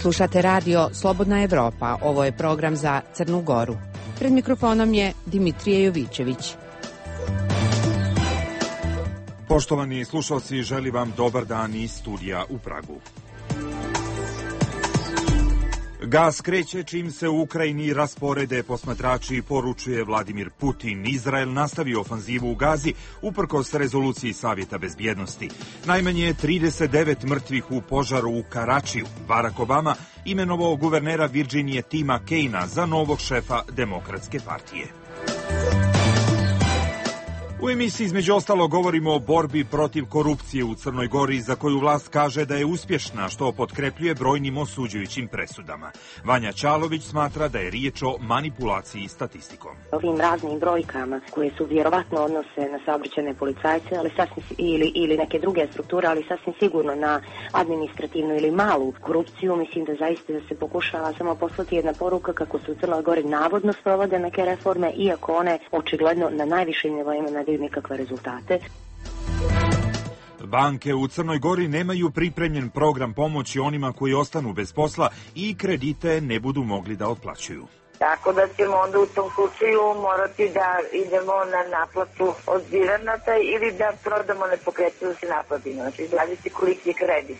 Slušate radio Slobodna Evropa. Ovo je program za Crnu Goru. Pred mikrofonom je Dimitrije Jovićević. Poštovani slušalci, želim vam dobar dan iz studija u Pragu. Gas kreće čim se u Ukrajini rasporede posmatrači, poručuje Vladimir Putin. Izrael nastavi ofanzivu u Gazi uprkos rezoluciji Savjeta bezbjednosti. Najmanje 39 mrtvih u požaru u Karačiju. Barack Obama imenovao guvernera Virginije Tima Kaina za novog šefa Demokratske partije. U emisiji između ostalo govorimo o borbi protiv korupcije u Crnoj Gori, za koju vlast kaže da je uspješna, što potkrepljuje brojnim osuđujućim presudama. Vanja Čalović smatra da je riječ o manipulaciji statistikom. Ovim raznim brojkama koje su vjerovatno odnose na saobraćajne policajce, ali ili neke druge strukture, ali sasvim sigurno na administrativnu ili malu korupciju, mislim da zaista da se pokušava samo poslati jedna poruka kako su u Crnoj Gori navodno sprovode neke reforme, iako one očigledno na najvišim nivoima ne daju nikakve rezultate. Banke u Crnoj Gori nemaju pripremljen program pomoći onima koji ostanu bez posla i kredite ne budu mogli da otplaćuju. Tako da ćemo onda u tom slučaju morati da idemo na naplatu od direnata ili da prodamo nepokretnost da se naplatimo. Znači, zavisi koliki je kredit.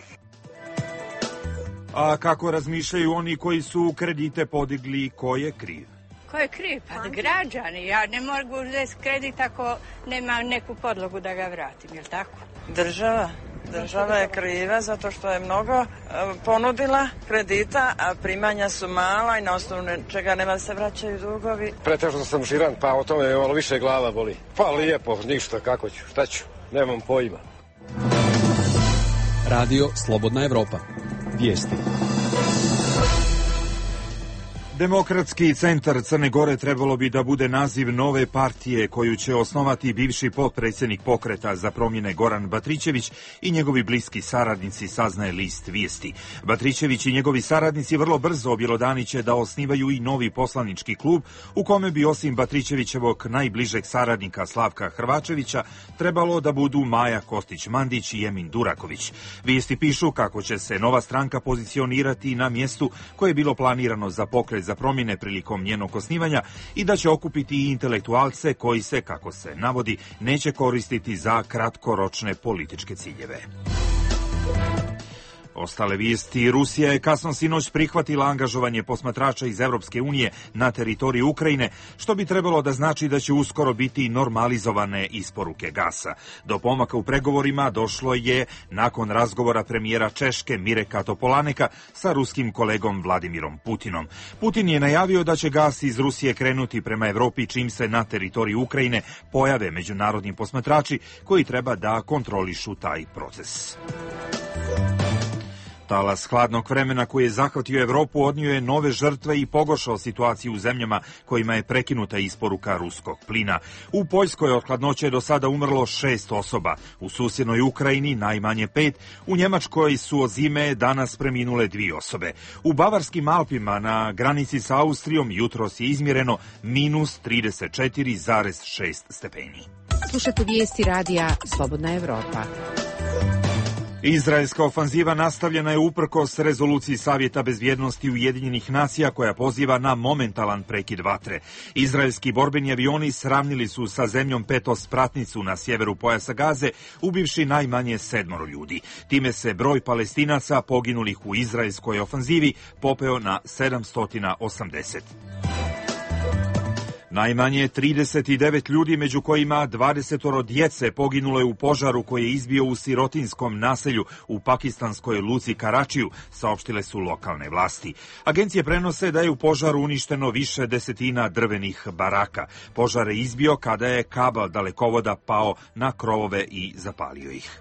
A kako razmišljaju oni koji su kredite podigli, ko je kriv? Ko je kriv? Pa građani. Ja ne mogu uzeti kredit ako nema neku podlogu da ga vratim, je li tako? Država je kriva zato što je mnogo ponudila kredita, a primanja su mala i na osnovu čega nema da se vraćaju dugovi. Pretežno sam žiran, pa o tome malo više glava boli. Pa lijepo, ništa, kako ću, šta ću, nemam pojma. Radio Slobodna Evropa. Vijesti. Demokratski centar Crne Gore trebalo bi da bude naziv nove partije koju će osnovati bivši potpredsjednik Pokreta za promjene Goran Batrićević i njegovi bliski saradnici, saznaje list Vijesti. Batrićević i njegovi saradnici vrlo brzo objelodaniće da osnivaju i novi poslanički klub u kome bi osim Batrićevićevog najbližeg saradnika Slavka Hrvačevića trebalo da budu Maja Kostić-Mandić i Emin Duraković. Vijesti pišu kako će se nova stranka pozicionirati na mjestu koje je bilo planirano za Pokret za promjene prilikom njenog osnivanja i da će okupiti i intelektualce koji se, kako se navodi, neće koristiti za kratkoročne političke ciljeve. Ostale vijesti. Rusija je kasno sinoć prihvatila angažovanje posmatrača iz Evropske unije na teritoriji Ukrajine, što bi trebalo da znači da će uskoro biti normalizovane isporuke gasa. Do pomaka u pregovorima došlo je nakon razgovora premijera Češke Mireka Topolaneka sa ruskim kolegom Vladimirom Putinom. Putin je najavio da će gas iz Rusije krenuti prema Evropi čim se na teritoriji Ukrajine pojave međunarodni posmatrači koji treba da kontrolišu taj proces. Talas hladnog vremena koji je zahvatio Evropu odnio je nove žrtve i pogoršao situaciju u zemljama kojima je prekinuta isporuka ruskog plina. U Poljskoj od hladnoće je do sada umrlo 6 osoba, u susjednoj Ukrajini najmanje 5, u Njemačkoj su od zime danas preminule 2 osobe. U Bavarskim Alpima na granici sa Austrijom jutros je izmjereno minus 34,6 stepeni. Slušate vijesti radija Slobodna Evropa. Izraelska ofanziva nastavljena je uprkos rezoluciji Savjeta bezbjednosti Ujedinjenih nacija koja poziva na momentalan prekid vatre. Izraelski borbeni avioni sravnili su sa zemljom petospratnicu na sjeveru pojasa Gaze, ubivši najmanje 7 ljudi. Time se broj Palestinaca poginulih u izraelskoj ofanzivi popeo na 780. Najmanje 39 ljudi, među kojima 20 djece, poginulo je u požaru koji je izbio u sirotinskom naselju u pakistanskoj luci Karačiju, saopštile su lokalne vlasti. Agencije prenose da je u požaru uništeno više desetina drvenih baraka. Požar je izbio kada je kabel dalekovoda pao na krovove i zapalio ih.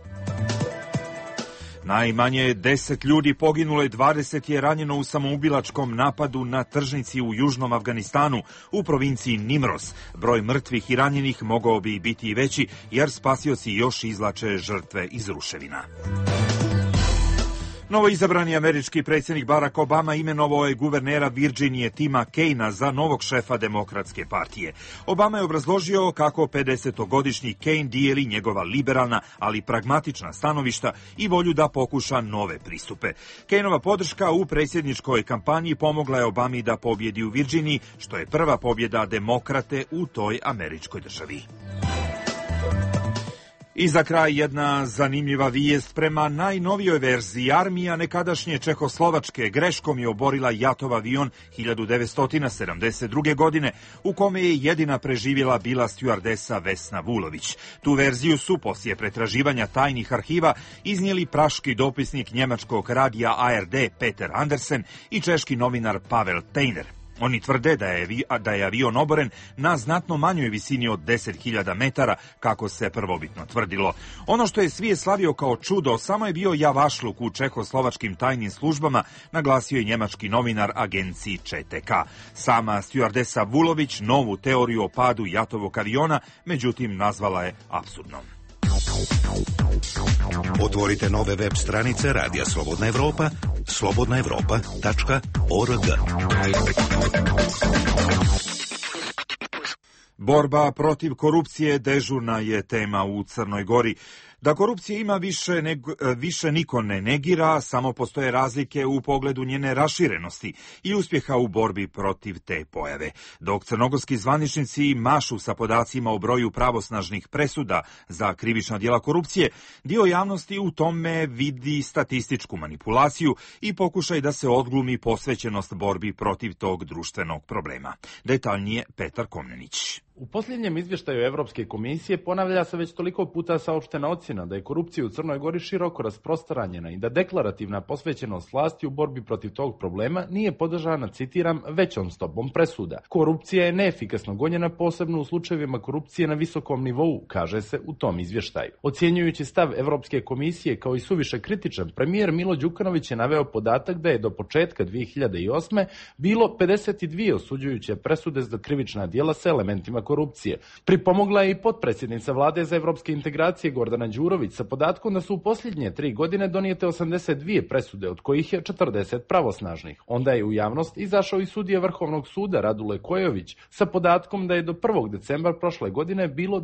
Najmanje 10 ljudi poginulo i 20 je ranjeno u samoubilačkom napadu na tržnici u južnom Afganistanu u provinciji Nimros. Broj mrtvih i ranjenih mogao bi biti i veći jer spasioci još izvlače žrtve iz ruševina. Novoizabrani američki predsjednik Barack Obama imenovao je guvernera Virginije Tima Kaina za novog šefa Demokratske partije. Obama je obrazložio kako 50-godišnji Kain dijeli njegova liberalna, ali pragmatična stanovišta i volju da pokuša nove pristupe. Kainova podrška u predsjedničkoj kampanji pomogla je Obami da pobjedi u Virginiji, što je prva pobjeda demokrate u toj američkoj državi. I za kraj jedna zanimljiva vijest. Prema najnovijoj verziji, armija nekadašnje Čehoslovačke greškom je oborila Jatov avion 1972. godine, u kome je jedina preživjela bila stjuardesa Vesna Vulović. Tu verziju su poslije pretraživanja tajnih arhiva iznijeli praški dopisnik njemačkog radija ARD Peter Andersen i češki novinar Pavel Tejner. Oni tvrde da je avion oboren na znatno manjoj visini od 10.000 metara, kako se prvobitno tvrdilo. Ono što je svijet slavio kao čudo samo je bio javašluk u čehoslovačkim tajnim službama, naglasio je njemački novinar agenciji ČTK. Sama stjuardesa Vulović novu teoriju o padu Jatovog aviona, međutim, nazvala je apsurdnom. Otvorite nove web stranice Radija Slobodna Evropa, slobodnaevropa.org. Borba protiv korupcije dežurna je tema u Crnoj Gori. Da korupcije ima više niko ne negira, samo postoje razlike u pogledu njene raširenosti i uspjeha u borbi protiv te pojave. Dok crnogorski zvaničnici mašu sa podacima o broju pravosnažnih presuda za krivična djela korupcije, dio javnosti u tome vidi statističku manipulaciju i pokušaj da se odglumi posvećenost borbi protiv tog društvenog problema. Detaljnije Petar Komnenić. U posljednjem izvještaju Europske komisije ponavlja se već toliko puta saopštena ocjena da je korupcija u Crnoj Gori široko rasprostranjena i da deklarativna posvećenost vlasti u borbi protiv tog problema nije podržana, citiram, većom stopom presuda. Korupcija je neefikasno gonjena, posebno u slučajevima korupcije na visokom nivou, kaže se u tom izvještaju. Ocjenjujući stav Europske komisije kao i suviše kritičan, premijer Milo Đukanović je naveo podatak da je do početka 2008. bilo 52 osuđujuće presude za krivična djela sa elementima korupcije. Pripomogla je i potpredsjednica Vlade za evropske integracije Gordana Đurović sa podatkom da su u posljednje 3 godine donijete 82 presude, od kojih je 40 pravosnažnih. Onda je u javnost izašao i sudija Vrhovnog suda Radule Kojović sa podatkom da je do 1. decembra prošle godine bilo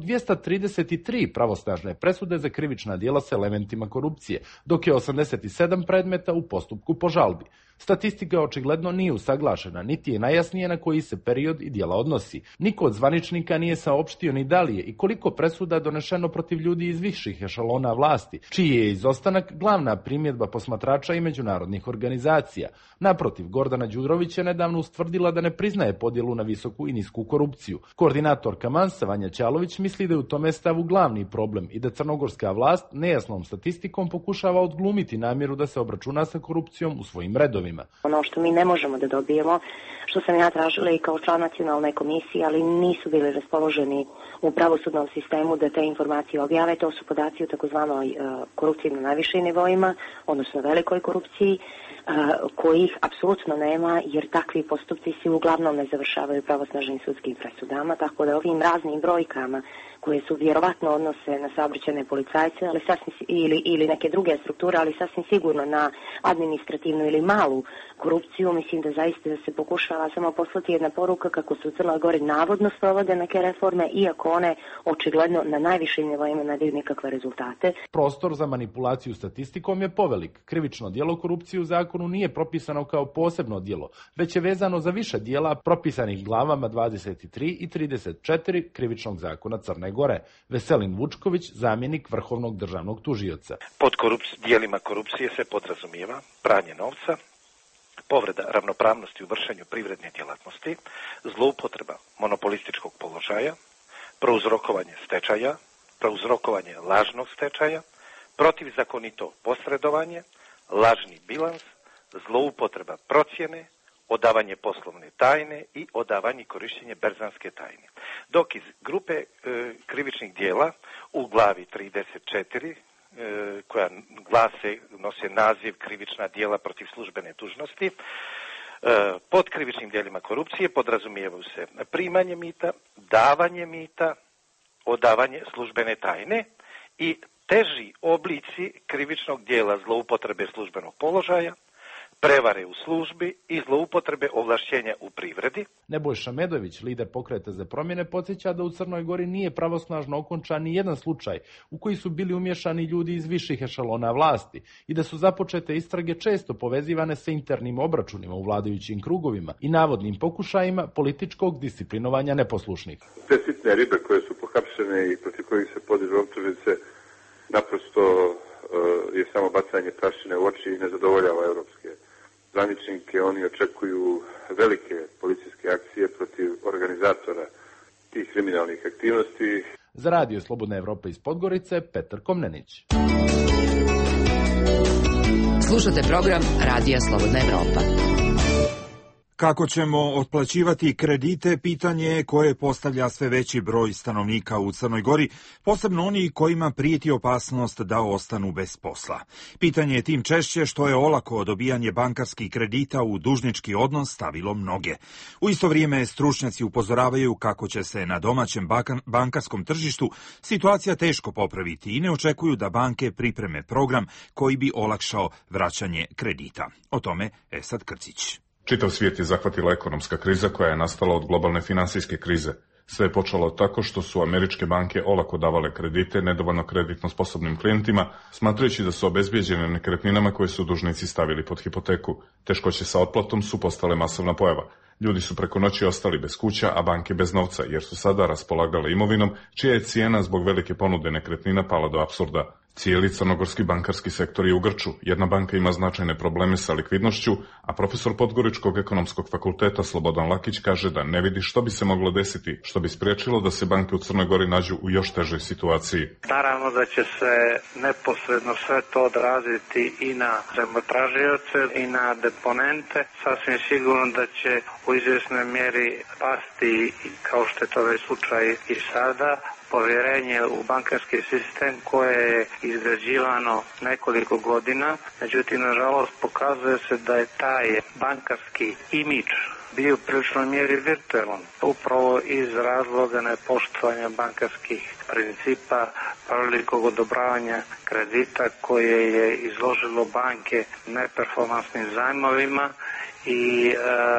233 pravosnažne presude za krivična djela sa elementima korupcije, dok je 87 predmeta u postupku po žalbi. Statistika očigledno nije usaglašena, niti je najjasnije na koji se period i djela odnosi. Niko od zvaničnika nije saopštio ni da li je i koliko presuda donešeno protiv ljudi iz viših ešalona vlasti, čiji je izostanak glavna primjedba posmatrača i međunarodnih organizacija. Naprotiv, Gordana Đurović je nedavno ustvrdila da ne priznaje podjelu na visoku i nisku korupciju. Koordinatorka Mansa Vanja Ćalović misli da je u tome stavu glavni problem i da crnogorska vlast nejasnom statistikom pokušava odglumiti namjeru da se obračuna sa korupcijom u svojim redovima. Ono što mi ne možemo da dobijemo, što sam ja tražila i kao član nacionalne komisije, ali nisu bili raspoloženi u pravosudnom sistemu da te informacije objave, to su podaci o takozvanoj korupciji na najvišim nivoima, odnosno velikoj korupciji, kojih apsolutno nema, jer takvi postupci se uglavnom ne završavaju pravosnažnim sudskim presudama, tako da ovim raznim brojkama koje su vjerovatno odnose na saobraćajne policajce, ali ili neke druge strukture, ali sasvim sigurno na administrativnu ili malu korupciju, mislim da zaista da se pokušava samo poslati jedna poruka kako su u Crnoj Gori navodno sprovode neke reforme, iako one očigledno na najvišim nivoima ne daju nikakve rezultate. Prostor za manipulaciju statistikom je povelik. Krivično djelo korupcije u zakonu nije propisano kao posebno djelo, već je vezano za više djela propisanih glavama 23 i 34 krivičnog zakona Crne Gore. Veselin Vučković, zamjenik Vrhovnog državnog tužioca. Pod dijelima korupcije se podrazumijeva pranje novca, povreda ravnopravnosti u vršenju privredne djelatnosti, zloupotreba monopolističkog položaja, prouzrokovanje stečaja, prouzrokovanje lažnog stečaja, protivzakonito posredovanje, lažni bilans, zloupotreba procjene, odavanje poslovne tajne i odavanje i korištenje berzanske tajne. Dok iz grupe krivičnih djela u glavi 34, koja nose naziv krivična djela protiv službene dužnosti, pod krivičnim djelima korupcije podrazumijevaju se primanje mita, davanje mita, odavanje službene tajne i teži oblici krivičnog dijela zloupotrebe službenog položaja, prevare u službi i zloupotrebe ovlašćenja u privredi. Nebojša Medović, lider Pokreta za promjene, podsjeća da u Crnoj Gori nije pravosnažno okončan ni jedan slučaj u koji su bili umješani ljudi iz viših ešalona vlasti i da su započete istrage često povezivane sa internim obračunima u vladajućim krugovima i navodnim pokušajima političkog disciplinovanja neposlušnih. Te sitne ribe koje su pohapšene i protiv kojih se podižu optužnice naprosto je samo bacanje prašine u oči i ne zadovoljava europske zvaničnike. Oni očekuju velike policijske akcije protiv organizatora tih kriminalnih aktivnosti. Za Radio Slobodna Evropa iz Podgorice, Petar Komnenić. Slušate program Radija Slobodna Evropa. Kako ćemo otplaćivati kredite, pitanje je koje postavlja sve veći broj stanovnika u Crnoj Gori, posebno oni kojima prijeti opasnost da ostanu bez posla. Pitanje je tim češće što je olako dobijanje bankarskih kredita u dužnički odnos stavilo mnoge. U isto vrijeme stručnjaci upozoravaju kako će se na domaćem bankarskom tržištu situacija teško popraviti i ne očekuju da banke pripreme program koji bi olakšao vraćanje kredita. O tome Esad Krcić. Čitav svijet je zahvatila ekonomska kriza koja je nastala od globalne finansijske krize. Sve je počelo tako što su američke banke olako davale kredite nedovoljno kreditno sposobnim klijentima, smatrajući da su obezbijeđene nekretninama koje su dužnici stavili pod hipoteku. Teškoće sa otplatom su postale masovna pojava. Ljudi su preko noći ostali bez kuća, a banke bez novca, jer su sada raspolagale imovinom, čija je cijena zbog velike ponude nekretnina pala do apsurda. Cijeli crnogorski bankarski sektor je u grču. Jedna banka ima značajne probleme sa likvidnošću, a profesor Podgoričkog ekonomskog fakulteta Slobodan Lakić kaže da ne vidi što bi se moglo desiti, što bi spriječilo da se banke u Crnoj Gori nađu u još težoj situaciji. Naravno da će se neposredno sve to odraziti i na zajmotražioce i na deponente. Sasvim sigurno da će u izvjesnoj mjeri pasti, kao što je to već slučaj i sada, povjerenje u bankarski sistem koje je izgrađivano nekoliko godina. Međutim, nažalost, pokazuje se da je taj bankarski imidž bio u priličnoj mjeri virtualan, upravo iz razloga nepoštovanja bankarskih principa prilikom odobravanja kredita koje je izložilo banke neperformansnim zajmovima i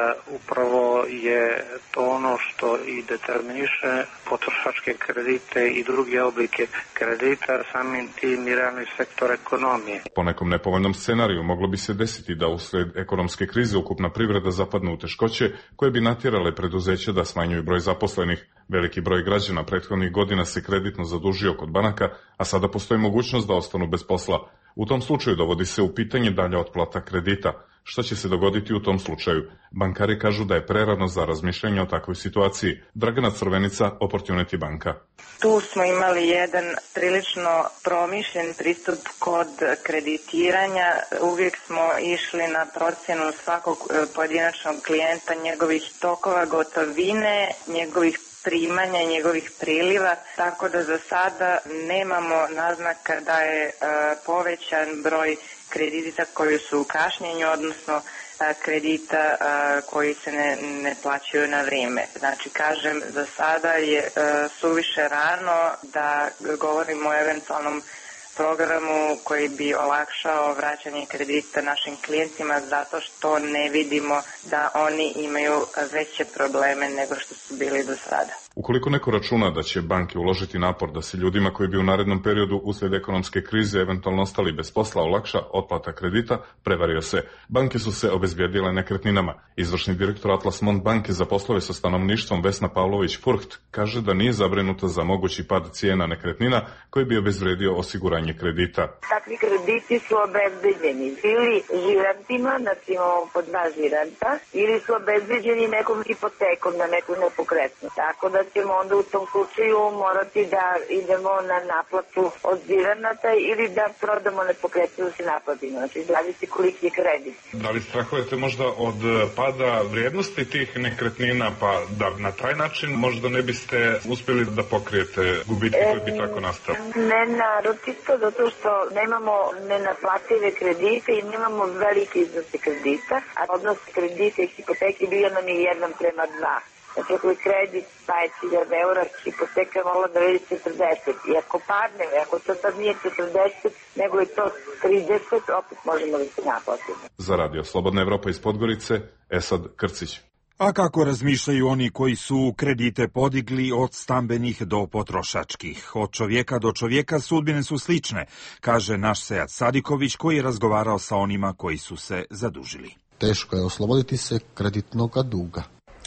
upravo je to ono što i determiniše potrošačke kredite i druge oblike kredita, samim tim i realni sektor ekonomije. Po nekom nepovoljnom scenariju moglo bi se desiti da uslijed ekonomske krize ukupna privreda zapadne u teškoće koje bi natjerale preduzeća da smanjuju broj zaposlenih. Veliki broj građana prethodnih godina se kreditno zadužio kod banaka, a sada postoji mogućnost da ostanu bez posla. U tom slučaju dovodi se u pitanje dalja otplata kredita. Što će se dogoditi u tom slučaju? Bankari kažu da je prerano za razmišljanje o takvoj situaciji. Dragana Crvenica, Opportunity banka. Tu smo imali jedan prilično promišljen pristup kod kreditiranja. Uvijek smo išli na procjenu svakog pojedinačnog klijenta, njegovih tokova gotovine, njegovih primanja i njegovih priliva, tako da za sada nemamo naznaka da je povećan broj kredita koji su u kašnjenju, odnosno kredita koji se ne plaćaju na vrijeme. Znači, kažem, za sada je suviše rano da govorimo o eventualnom programu koji bi olakšao vraćanje kredita našim klijentima zato što ne vidimo da oni imaju veće probleme nego što su bili do sada. Ukoliko neko računa da će banke uložiti napor da se ljudima koji bi u narednom periodu uslijed ekonomske krize eventualno ostali bez posla olakša otplata kredita, prevario se. Banke su se obezbijedile nekretninama. Izvršni direktor Atlas Mont banke za poslove sa stanovništvom Vesna Pavlović-Furht kaže da nije zabrinuta za mogući pad cijena nekretnina koji bi obezvredio osiguranje kredita. Takvi krediti su obezbeđeni ili žirantima, znači imamo po 2 žiranta, ili su obezbeđeni nekom hipotekom na neku nepokretnost. Tako da ćemo onda u tom slučaju morati da idemo na naplatu od žiranata ili da prodamo nepokretnost da se naplatimo. Znači, zavisi koliki je kredit. Da li strahujete možda od pada vrijednosti tih nekretnina, pa da na taj način možda ne biste uspjeli da pokrijete gubitke koji bi tako nastali? Ne naročito, zato što nemamo nenaplative kredite i nemamo velike iznose kredita, a odnos kredita i hipoteke bio nam je 1:2. Znači, ako je kredit 5.000 eura, hipoteka je volila da vidi 40. I ako padne, ako to sad nije 40, nego je to 30, opet možemo da se naplatimo. Za Radio Slobodna Evropa iz Podgorice, Esad Krcić. A kako razmišljaju oni koji su kredite podigli od stambenih do potrošačkih? Od čovjeka do čovjeka sudbine su slične, kaže naš Sead Sadiković koji je razgovarao sa onima koji su se zadužili. Teško je osloboditi se kreditnog duga.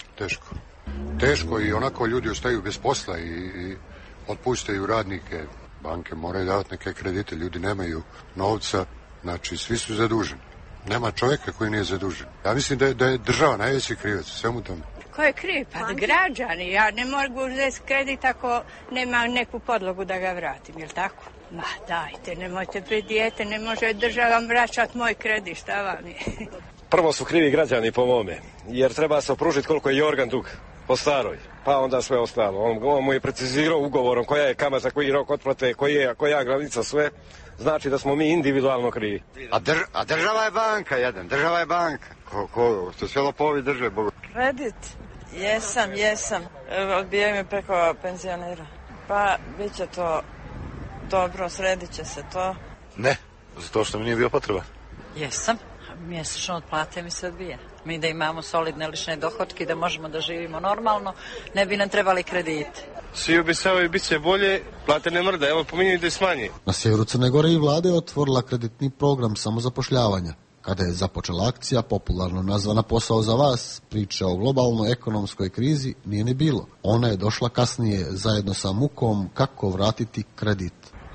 Teško i onako ljudi ostaju bez posla i otpuštaju radnike. Banke moraju davati neke kredite, ljudi nemaju novca, znači svi su zaduženi. Nema čovjeka koji nije zadužen. Ja mislim da je država najveći krivac u svemu tome. Ko je kriv? Pa građani. Ja ne mogu uzeti kredit ako nema neku podlogu da ga vratim, jel tako? Ma dajte, nemojte pred dijete, ne može država vraćati moj kredit, šta vam je? Prvo su krivi građani po mome, jer treba se opružiti koliko je Jorgan dug po staroj, pa onda sve ostalo. On mu je precizirao ugovorom koja je kamata, koji rok otplate, koja granica, sve. Znači da smo mi individualno krivi. A država je banka država je banka. To sve lopovi drže, Bogu. Kredit? Jesam. Odbijaju me preko penzionera. Pa, bit će to dobro, sredit će se to. Ne, zato što mi nije bio potreba. Jesam. Mjesečno od plate mi se odbija. Mi da imamo solidne lične dohotke, da možemo da živimo normalno, ne bi nam trebali krediti. Svi obećavaju bit će bolje, plate ne mrda, evo pominju da je smanji. Na sjeveru Crne Gore i vlada je otvorila kreditni program samozapošljavanja. Kada je započela akcija, popularno nazvana Posao za vas, priča o globalnoj ekonomskoj krizi nije ni bilo. Ona je došla kasnije zajedno sa mukom kako vratiti kredit.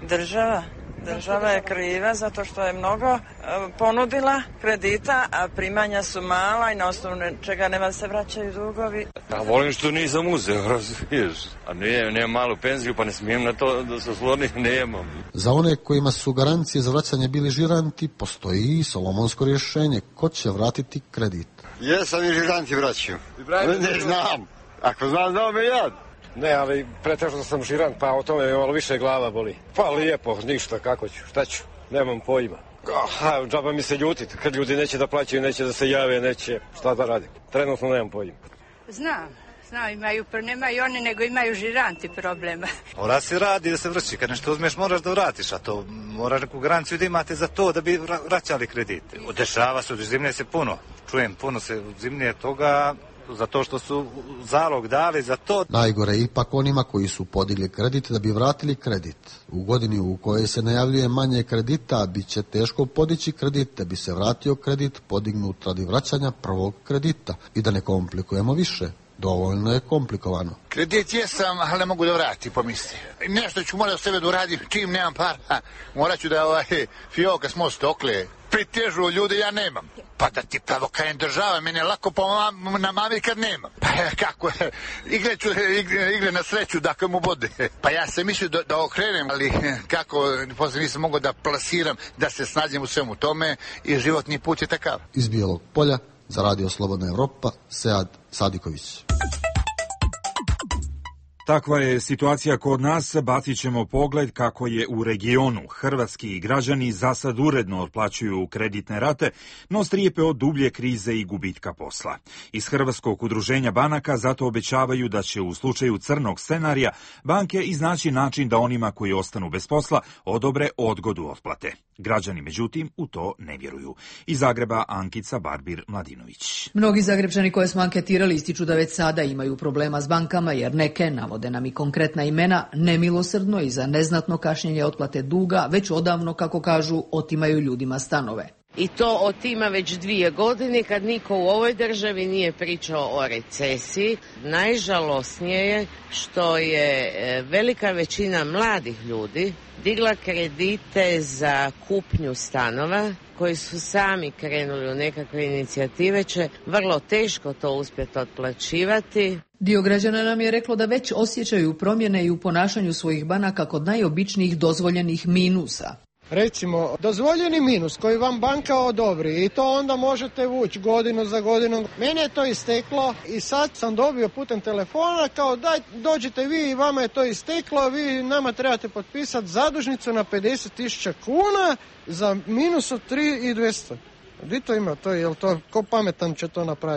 Država je kriva zato što je mnogo ponudila kredita, a primanja su mala i na osnovu čega nema da se vraćaju dugovi. Ja volim što nisam uzeo, razumiješ. A nemam malu penziju, pa ne smijem na to da se sloni, nemam. Za one kojima su garancije za vraćanje bili žiranti, postoji i solomonsko rješenje. Ko će vratiti kredit? Jesam i žiranti vraćaju. Ne znam. Ako znam, znao me ja. Ne, ali pretežno sam žirant, pa o tome malo više glava boli. Pa lijepo, ništa, kako ću, šta ću, nemam pojma. Džaba mi se ljutiti, kad ljudi neće da plaćaju, neće da se jave, neće, šta da radim. Trenutno nemam pojma. Znam, nemaju oni, nego imaju žiranti problema. Mora se radi da se vrši, kad nešto uzmeš moraš da vratiš, a to moraš neku garanciju da imate za to da bi vraćali kredite. Dešava se, zimne se puno se zimnije toga, zato što su zalog dali za to. Najgore ipak onima koji su podigli kredit da bi vratili kredit. U godini u kojoj se najavljuje manje kredita, bit će teško podići kredit da bi se vratio kredit podignut radi vraćanja prvog kredita. I da ne komplikujemo više. Dovoljno je komplikovano. Kredit jesam, ali ne mogu da vratim, pomisli. Nešto ću morati sebe da uradim, čim nemam para. Morat ću da fioka s mosta okle. Pritežu ljudi, ja nemam. Pa da ti pravo kajem država, mene lako na mami kad nemam. Pa kako je, igre na sreću dakle mu bode. Pa ja sam mislio da okrenem, ali kako, poslije nisam mogao da plasiram, da se snađem u svemu tome i životni put je takav. Iz Bijelog Polja, za Radio Slobodna Evropa, Sead Sadiković. Takva je situacija kod nas, bacit ćemo pogled kako je u regionu. Hrvatski građani zasad uredno otplaćuju kreditne rate, no strijepe od dublje krize i gubitka posla. Iz Hrvatskog udruženja banaka zato obećavaju da će u slučaju crnog scenarija banke iznaći način da onima koji ostanu bez posla odobre odgodu otplate. Građani, međutim, u to ne vjeruju. Iz Zagreba Ankica Barbir-Mladinović. Mnogi Zagrebčani koje smo anketirali ističu da već sada imaju problema s bankama jer neke, navode nam i konkretna imena, nemilosrdno i za neznatno kašnjenje otplate duga već odavno, kako kažu, otimaju ljudima stanove. I to otima već 2 godine kad niko u ovoj državi nije pričao o recesiji. Najžalosnije je što je velika većina mladih ljudi digla kredite za kupnju stanova koji su sami krenuli u nekakve inicijative, će vrlo teško to uspjeti otplaćivati. Dio građana nam je reklo da već osjećaju promjene i u ponašanju svojih banaka kod najobičnijih dozvoljenih minusa. Recimo, dozvoljeni minus koji vam banka odobri i to onda možete vući godinu za godinom. Mene je to isteklo i sad sam dobio putem telefona kao daj dođite vi i vama je to isteklo, vi nama trebate potpisati zadužnicu na 50.000 kuna za minus od 3.200. Gdje to ima to? Jel to, ko pametan će to napraviti?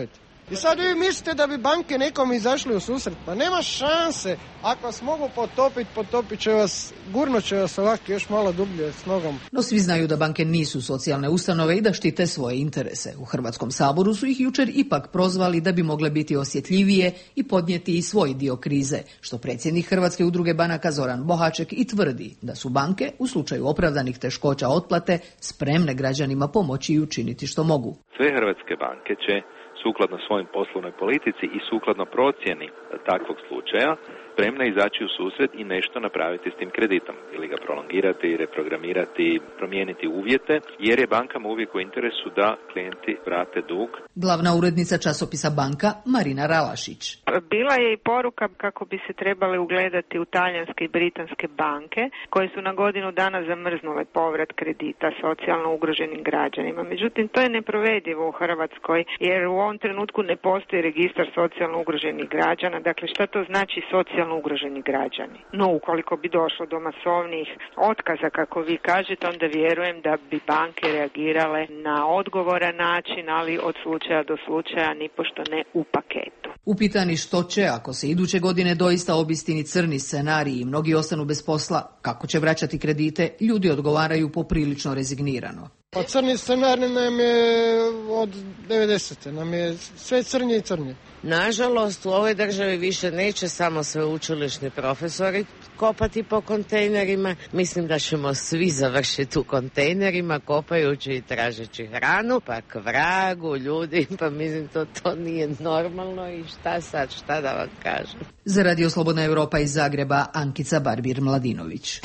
I sad vi mislite da bi banke nekom izašli u susret? Pa nema šanse. Ako vas mogu potopit će vas, gurnut će vas ovako još malo dublje s nogom. No svi znaju da banke nisu socijalne ustanove i da štite svoje interese. U Hrvatskom saboru su ih jučer ipak prozvali da bi mogle biti osjetljivije i podnijeti i svoj dio krize, što predsjednik Hrvatske udruge banaka Zoran Bohaček i tvrdi da su banke u slučaju opravdanih teškoća otplate spremne građanima pomoći i učiniti što mogu. Sve hrvatske banke će sukladno svojim poslovnoj politici i sukladno procjeni takvog slučaja spremna izaći u susret i nešto napraviti s tim kreditom ili ga prolongirati, reprogramirati, promijeniti uvjete, jer je bankama uvijek u interesu da klijenti vrate dug. Glavna urednica časopisa Banka Marina Ralašić. Bila je i poruka kako bi se trebale ugledati u talijanske i britanske banke koje su na godinu dana zamrznule povrat kredita socijalno ugroženim građanima. Međutim, to je neprovedivo u Hrvatskoj jer u ovom trenutku ne postoji registar socijalno ugroženih građana. Dakle, šta to znači socijalno ugroženi građani? No, ukoliko bi došlo do masovnih otkaza, kako vi kažete, onda vjerujem da bi banke reagirale na odgovoran način, ali od slučaja do slučaja, nipošto ne u paketu. Upitani što će ako se iduće godine doista obistini crni scenarij i mnogi ostanu bez posla, kako će vraćati kredite, ljudi odgovaraju poprilično rezignirano. Pa crni scenarij nam je od 90. nam je sve crnje i crnje. Nažalost, u ovoj državi više neće samo sveučilišni profesori kopati po kontejnerima. Mislim da ćemo svi završiti u kontejnerima kopajući i tražeći hranu, pa k vragu ljudi, pa mislim to nije normalno i šta da vam kažem. Za Radio Slobodna Europa iz Zagreba, Ankica Barbir-Mladinović.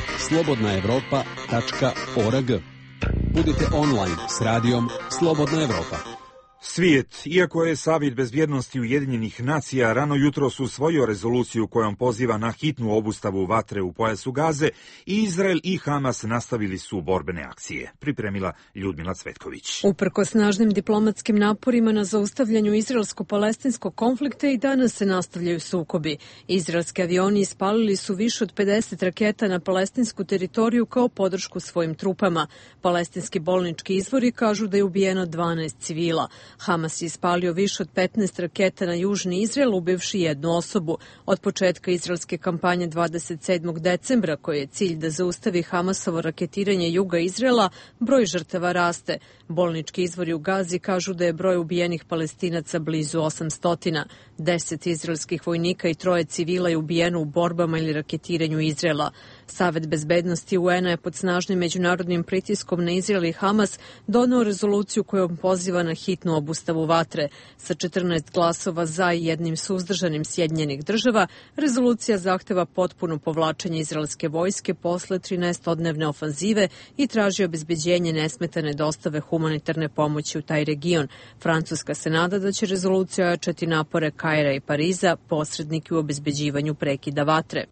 slobodnaevropa.org. Budite online s radijom Slobodna Evropa. Svijet, iako je Savjet bezbjednosti Ujedinjenih nacija rano jutros usvojio rezoluciju kojom poziva na hitnu obustavu vatre u pojasu Gaze, i Izrael i Hamas nastavili su borbene akcije. Pripremila Ljudmila Cvetković. Uprkos snažnim diplomatskim naporima na zaustavljanju izraelsko-palestinskog konflikta i danas se nastavljaju sukobi. Izraelski avioni ispalili su više od 50 raketa na palestinsku teritoriju kao podršku svojim trupama. Palestinski bolnički izvori kažu da je ubijeno 12 civila. Hamas je ispalio više od 15 raketa na južni Izrael, ubivši jednu osobu. Od početka izraelske kampanje 27. decembra, koji je cilj da zaustavi Hamasovo raketiranje juga Izraela, broj žrtava raste. Bolnički izvori u Gazi kažu da je broj ubijenih Palestinaca blizu 800. 10 izraelskih vojnika i 3 civila je ubijeno u borbama ili raketiranju Izraela. Savet bezbednosti UN-a je pod snažnim međunarodnim pritiskom na Izrael i Hamas doneo rezoluciju kojom poziva na hitnu obustavu vatre. Sa 14 glasova za i jednim suzdržanim Sjedinjenih država, rezolucija zahteva potpuno povlačenje izraelske vojske posle 13-odnevne ofanzive i traži obezbeđenje nesmetane dostave humanitarne pomoći u taj region. Francuska se nada da će rezolucija ojačati napore Kaira i Pariza, posredniki u obezbeđivanju prekida vatre.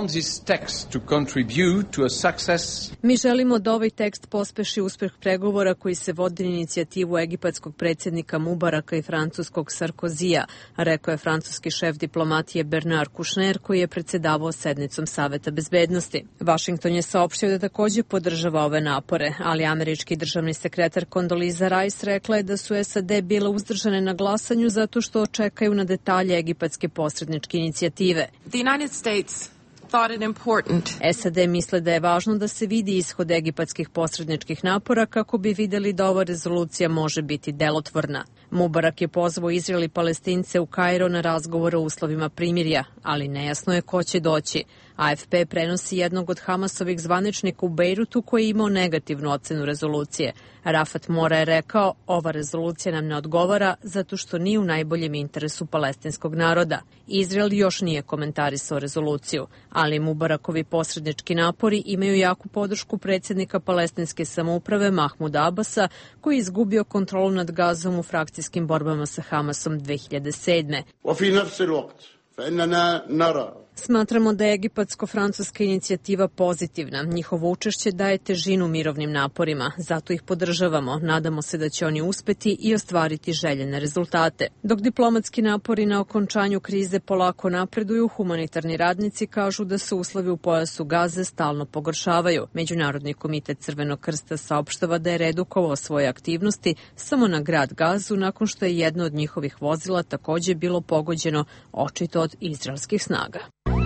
Mi želimo da ovaj tekst pospeši uspeh pregovora koji se vodi na inicijativu egipatskog predsjednika Mubaraka i francuskog Sarkozija, rekao je francuski šef diplomatije Bernard Kouchner, koji je predsjedavao sednicom Saveta bezbednosti. Washington je saopštio da također podržava ove napore, ali američki državni sekretar Condoleezza Rice rekla je da su SAD bile uzdržane na glasanju zato što čekaju na detalje egipatske posredničke inicijative. The United States thought it important. SAD misle da je važno da se vidi ishod egipatskih posredničkih napora kako bi vidjeli da ova rezolucija može biti delotvorna. Mubarak je pozvao Izrael i Palestince u Kairo na razgovor o uslovima primirja, ali nejasno je ko će doći. AFP prenosi jednog od Hamasovih zvaničnika u Bejrutu koji je imao negativnu ocenu rezolucije. Rafat Mora je rekao, ova rezolucija nam ne odgovara zato što nije u najboljem interesu palestinskog naroda. Izrael još nije komentarisao rezoluciju, ali Mubarakovi posrednički napori imaju jaku podršku predsjednika palestinske samouprave Mahmuda Abasa, koji je izgubio kontrolu nad Gazom u frakcijskim borbama sa Hamasom 2007. Smatramo da je egipatsko-francuska inicijativa pozitivna. Njihovo učešće daje težinu mirovnim naporima, zato ih podržavamo. Nadamo se da će oni uspeti i ostvariti željene rezultate. Dok diplomatski napori na okončanju krize polako napreduju, humanitarni radnici kažu da se uslovi u pojasu Gaze stalno pogoršavaju. Međunarodni komitet Crvenog krsta saopštava da je redukovao svoje aktivnosti samo na grad Gazu nakon što je jedno od njihovih vozila takođe bilo pogođeno očito od izraelskih snaga.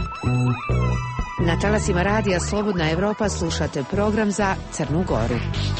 Na talasima radija Slobodna Evropa slušate program za Crnu Goru.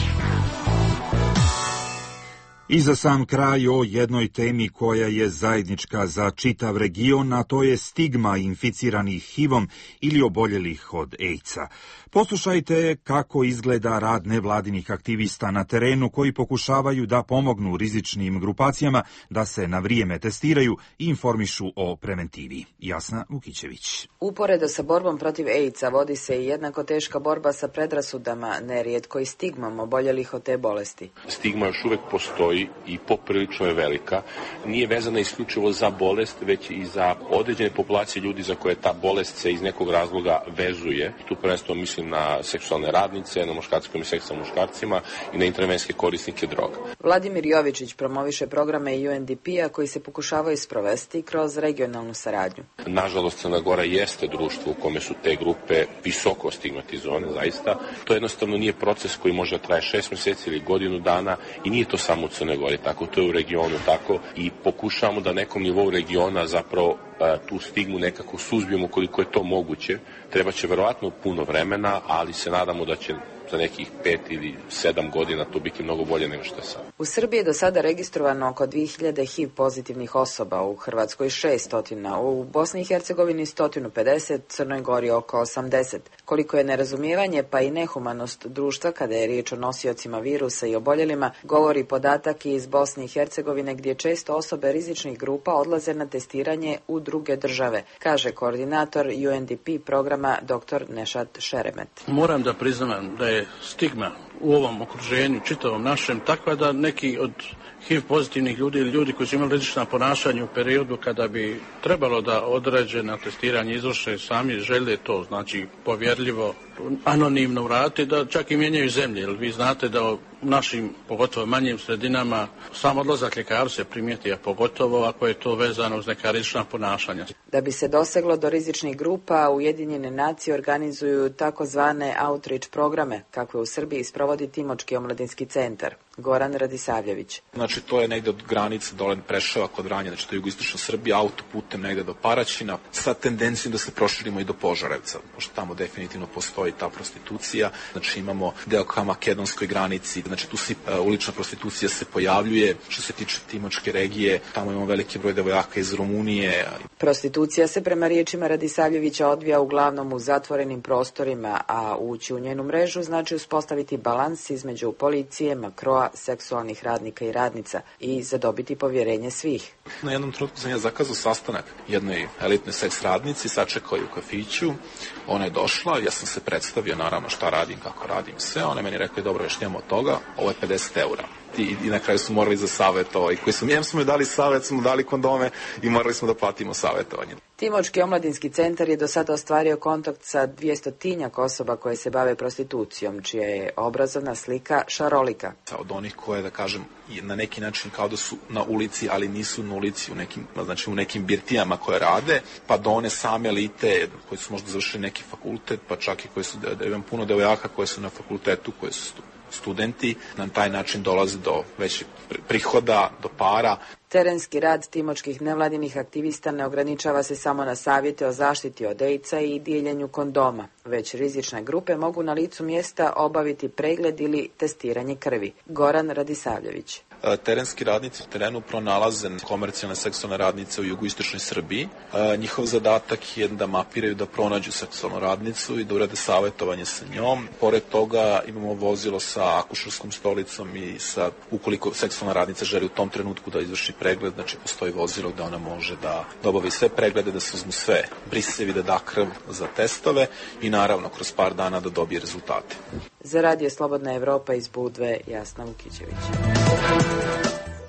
I za sam kraj o jednoj temi koja je zajednička za čitav region, a to je stigma inficiranih HIV-om ili oboljelih od AIDS-a. Poslušajte kako izgleda rad nevladinih aktivista na terenu koji pokušavaju da pomognu rizičnim grupacijama da se na vrijeme testiraju i informišu o preventivi. Jasna Vukićević. Uporedo sa borbom protiv AIDS-a vodi se i jednako teška borba sa predrasudama, nerijetko i stigmom oboljelih od te bolesti. Stigma još uvek postoji i poprilično je velika. Nije vezana isključivo za bolest, već i za određene populacije ljudi za koje ta bolest se iz nekog razloga vezuje. Tu prvenstveno mislim na seksualne radnice, na muškarce koji imaju seks sa muškarcima i na intravenske korisnike droga. Vladimir Jovičić promoviše programe UNDP-a koji se pokušavaju sprovesti kroz regionalnu saradnju. Nažalost, Crna Gora jeste društvo u kome su te grupe visoko stigmatizovane, zaista. To jednostavno nije proces koji može da traje 6 mjeseci ili godinu dana i nije to samo u Crnoj Gori tako, to je u regionu tako i pokušavamo da nekom nivou regiona zapravo tu stigmu nekako suzbijemo koliko je to moguće. Treba će verovatno puno vremena, ali se nadamo da će za nekih 5 ili 7 godina to biti mnogo bolje nego što je sad. U Srbiji je do sada registrovano oko 2000 HIV pozitivnih osoba, u Hrvatskoj 600, u Bosni i Hercegovini 150, Crnoj Gori oko 80. Koliko je nerazumijevanje pa i nehumanost društva kada je riječ o nosiocima virusa i oboljelima, govori podatak iz Bosne i Hercegovine gdje često osobe rizičnih grupa odlaze na testiranje u druge države, kaže koordinator UNDP programa dr. Nešat Šeremet. Moram da priznam da je stigma u ovom okruženju, čitavom našem, takva da neki od HIV pozitivnih ljudi ili ljudi koji su imali rizična ponašanja u periodu kada bi trebalo da određena testiranje izvrše sami žele to, znači povjerljivo, anonimno uraditi, da čak i mijenjaju zemlje, jer vi znate da u našim, pogotovo manjim sredinama, sam odlazak ljekaru se primijeti, a pogotovo ako je to vezano uz neka rizična ponašanja. Da bi se doseglo do rizičnih grupa, Ujedinjene nacije organizuju takozvane outreach programe, kakve u Srbiji sprovodi Timočki omladinski centar. Goran Radisavljević. Znači to je negde od granice dole Preševa kod Vranja, znači to je jugoistočna Srbija, autoputem negde do Paraćina, sa tendencijom da se proširimo i do Požarevca, pošto tamo definitivno postoji ta prostitucija. Znači imamo deo ka makedonskoj granici, znači tu ulična prostitucija se pojavljuje. Što se tiče Timočke regije, tamo imamo veliki broj devojaka iz Rumunije. Prostitucija se prema riječima Radisavljevića odvija uglavnom u zatvorenim prostorima, a ući u njenu mrežu znači uspostaviti balans između policije, makroa, seksualnih radnika i radnica i zadobiti povjerenje svih. Na jednom trenutku sam ja zakazao sastanak jednoj elitnoj seks radnici, sačekao je u kafiću, ona je došla, ja sam se predstavio naravno šta radim, kako radim sve, ona je meni rekla dobro, još nemamo od toga, ovo je 50 € i na kraju su morali za savjet koji su mi smo dali savjet, smo dali kondome i morali smo da platimo savjetovanje. Timočki omladinski centar je do sada ostvario kontakt sa 200 osoba koje se bave prostitucijom, čija je obrazovna slika šarolika. Od onih koje, da kažem, na neki način kao da su na ulici, ali nisu na ulici, u nekim birtijama koje rade, pa do one same elite koji su možda završili neki fakultet, pa čak i koji su, imam puno devojaka koje su na fakultetu, koje su studenti, na taj način dolaze do većih prihoda, do para. Terenski rad timočkih nevladinih aktivista ne ograničava se samo na savjete o zaštiti od AIDS-a i dijeljenju kondoma, već rizične grupe mogu na licu mjesta obaviti pregled ili testiranje krvi. Goran Radisavljević. Terenski radnici u terenu pronalaze komercijalne seksualne radnice u jugoistočnoj Srbiji. Njihov zadatak je da mapiraju, da pronađu seksualnu radnicu i da urade savjetovanje sa njom. Pored toga imamo vozilo sa akušerskom stolicom i ukoliko seksualna radnica želi u tom trenutku da izvrši pregled, znači postoji vozilo gde ona može da obavi sve preglede, da se uzmu sve brisevi, da da krv za testove i naravno kroz par dana da dobije rezultate. Za Radio Slobodna Evropa iz Budve, Jasna Vukićević.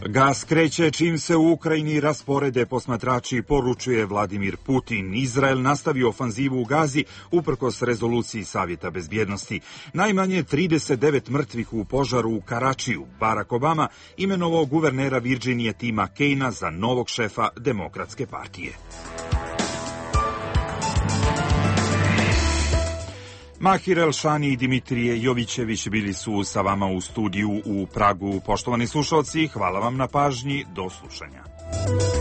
Gas kreće čim se u Ukrajini rasporede posmatrači, poručuje Vladimir Putin. Izrael nastavi ofanzivu u Gazi uprkos rezoluciji Savjeta bezbjednosti. Najmanje 39 mrtvih u požaru u Karačiju. Barack Obama imenovao guvernera Virginije Tima Kejna za novog šefa Demokratske partije. Mahir Elšani i Dimitrije Jovićević bili su sa vama u studiju u Pragu. Poštovani slušalci, hvala vam na pažnji, do slušanja.